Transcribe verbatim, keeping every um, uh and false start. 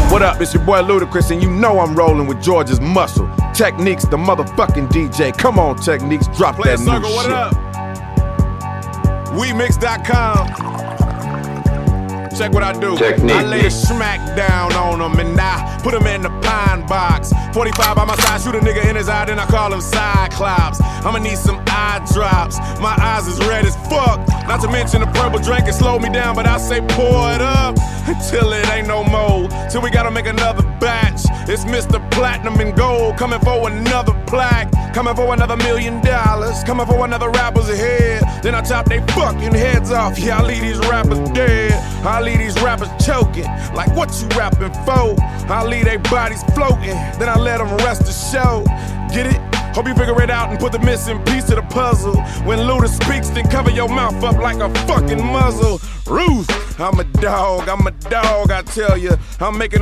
What up, it's your boy Ludacris, and you know I'm rolling with George's Muscle. Techniques, the motherfucking D J. Come on, Techniques, drop Play that circle, new what shit. up? We mix dot com. Check what I do. Technique. I lay the smack down on him and I put him in the pine box. forty-five by my side, shoot a nigga in his eye, then I call him Cyclops. I'ma need some eye drops. My eyes is red as fuck. Not to mention the purple drink, it slowed me down, but I say pour it up until it ain't no more. Till we gotta make another batch. It's Mister Platinum and Gold coming for another plaque. Coming for another million dollars. Coming for another rapper's head. Then I chop they fucking heads off. Yeah, I leave these rappers dead. I leave these rappers choking. Like what you rapping for? I leave they bodies floating. Then I let them rest the show. Get it? Hope you figure it out and put the missing piece to the puzzle. When Luda speaks, then cover your mouth up like a fucking muzzle. Ruth, I'm a dog, I'm a dog, I tell ya. I'm making